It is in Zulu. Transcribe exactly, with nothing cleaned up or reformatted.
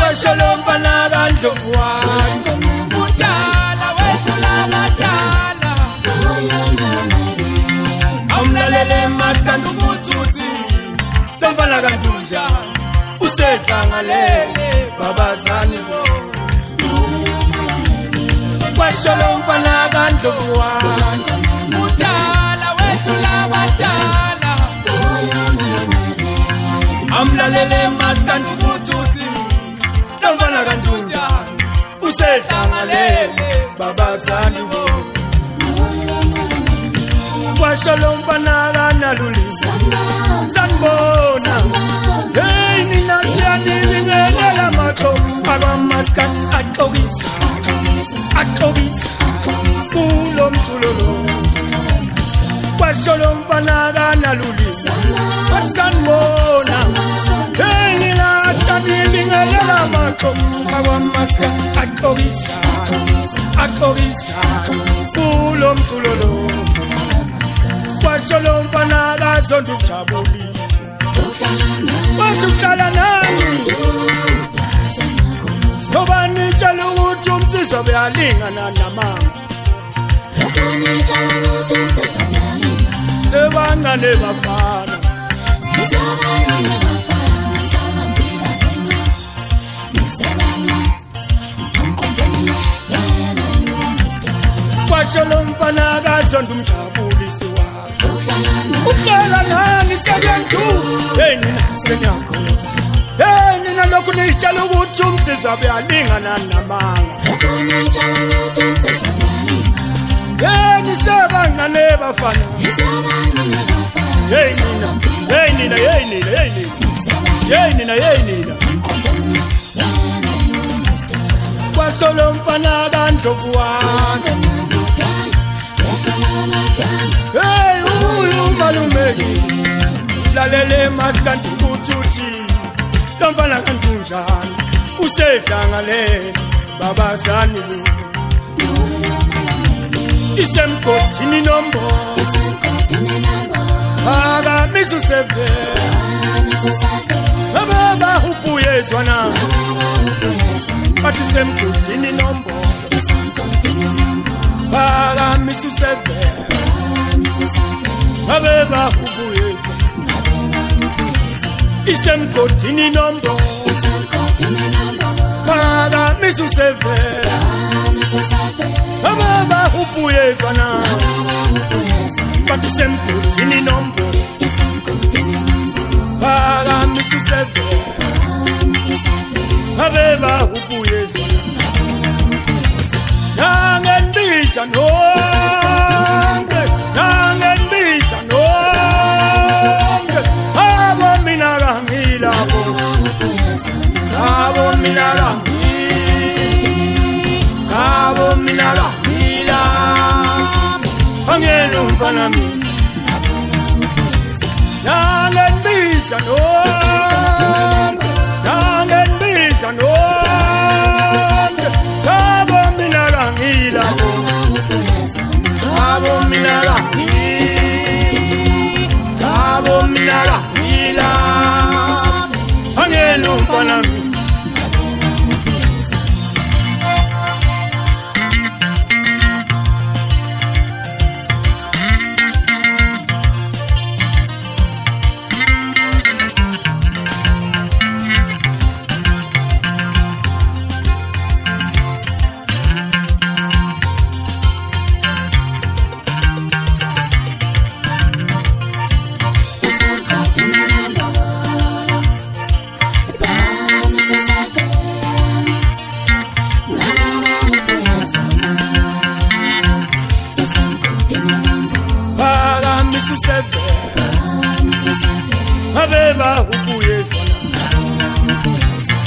Kwasholomfana kaNdlovana udala wedlula badala amlalele maskandi ukuthi lomfana kaNdunja usedlangalele babazani bo Kwasholomfana kaNdlovana udala wedlula badala amlalele maskandi ukuthi lomfana kaNdunja usedlangalele babazali bo Kwasholomfana kaNalulisa sanibona hey nina siyanibingelela macho abamaskandi axokisa axokisa kulo mculo lo Kwasholomfana kaNalulisa sanibona hey nina siyanibingelela macho abamaskandi axokisa axokisa kulo mculo lo Kwasholomfana kaZonda ujabulile Wasukala nani Nobani tshela ukuthi umsizwa uyalingana namanga Sebangane bafana Kwasholomfana kaZonda ujabulise Ukala nani sebentu hey nina senyakhoza hey nina lokhu nitshela ukuthi umsizwa uyalingana namanga hey nisebangane bafana hey nina hey nina hey nina hey nina hey nina hey nina Kwasholomfana kaNdlovana hey malumeki lalele maskandi ukuthi lomfana kaNdunja usedlangalele babazani bo isemgodini nombo aka misu seve baba upuyezwa na bathi semgodini nombo aka misu seve Abeba ubuyeza Isemgodini nombo Kada misu seve Abeba ubuyeza na But isemgodini nombo Kada misu seve Abeba ubuyeza Nangendiza no Abo minara Abo minara Mila Angelo mfana mi Nangenbiza no Nangenbiza no Abo minara Mila Abo minara Abo minara Mila Angelo mfana mi Abeba ubuyezwa